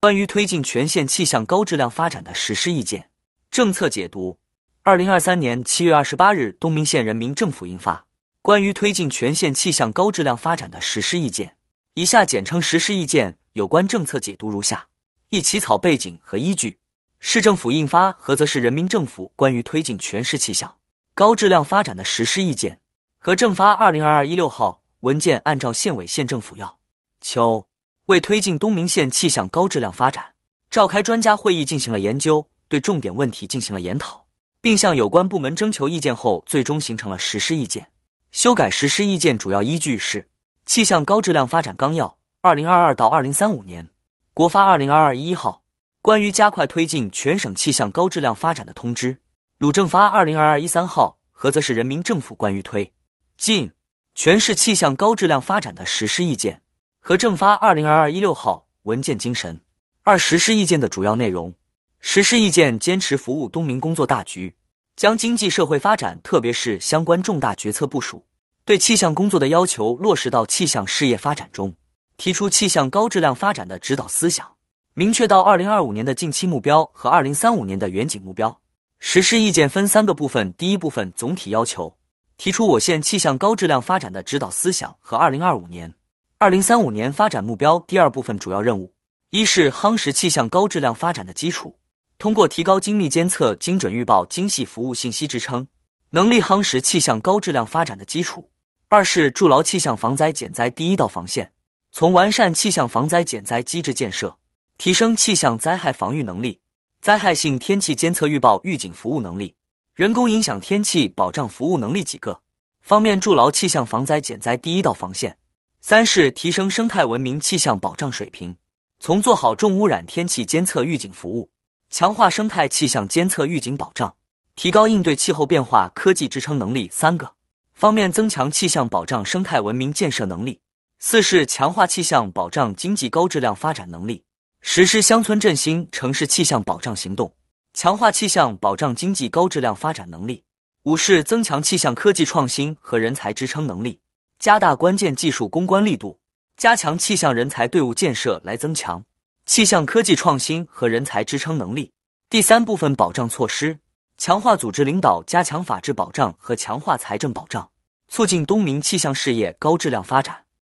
关于推进全县气象高质量发展的实施意见、政策解读。2023年7月28日，东明县人民政府印发《关于推进全县气象高质量发展的实施意见》，以下简称实施意见。有关政策解读如下：一、起草背景和依据。市政府印发菏泽市人民政府关于推进全市气象高质量发展的实施意见和政发2022-16号文件，按照县委县政府要求，为推进东明县气象高质量发展，召开专家会议进行了研究，对重点问题进行了研讨，并向有关部门征求意见后，最终形成了实施意见。修改实施意见主要依据是《气象高质量发展纲要（2022到2035年）》、国发2022-1号关于加快推进全省气象高质量发展的通知、鲁政发2022-13号菏泽市人民政府关于推进全市气象高质量发展的实施意见和政发2022-16号文件精神。二、实施意见的主要内容。实施意见坚持服务东明工作大局，将经济社会发展特别是相关重大决策部署对气象工作的要求落实到气象事业发展中，提出气象高质量发展的指导思想，明确到2025年的近期目标和2035年的远景目标。实施意见分3个部分。第一部分总体要求，提出我县气象高质量发展的指导思想和2025年、2035年发展目标。第二部分主要任务，一是夯实气象高质量发展的基础，通过提高精密监测、精准预报、精细服务信息支撑能力，夯实气象高质量发展的基础。二是筑牢气象防灾减灾第一道防线，从完善气象防灾减灾机制建设，提升气象灾害防御能力、灾害性天气监测预报预警服务能力、人工影响天气保障服务能力几个方面筑牢气象防灾减灾第一道防线。三是提升生态文明气象保障水平，从做好重污染天气监测预警服务，强化生态气象监测预警保障，提高应对气候变化科技支撑能力3个方面，增强气象保障生态文明建设能力。四是强化气象保障经济高质量发展能力，实施乡村振兴城市气象保障行动，强化气象保障经济高质量发展能力。五是增强气象科技创新和人才支撑能力，加大关键技术攻关力度，加强气象人才队伍建设，来增强气象科技创新和人才支撑能力。第三部分保障措施，强化组织领导，加强法治保障和强化财政保障，促进东明气象事业高质量发展。